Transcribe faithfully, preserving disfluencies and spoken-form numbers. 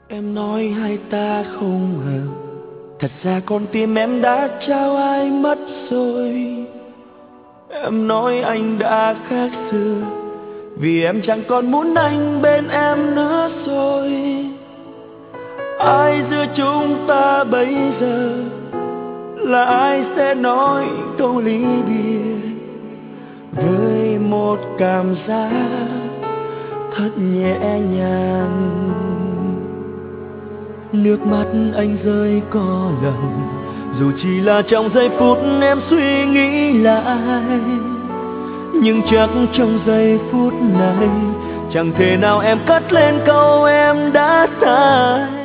Em nói hai ta không hợp, thật ra con tim em đã trao ai mất rồi. Em nói anh đã khác xưa, vì em chẳng còn muốn anh bên em nữa rồi. Ai giữa chúng ta bây giờ, là ai sẽ nói câu ly biệt với một cảm giác thật nhẹ nhàng. Nước mắt anh rơi có lần, dù chỉ là trong giây phút em suy nghĩ lại, nhưng chắc trong giây phút này chẳng thể nào em cất lên câu em đã sai.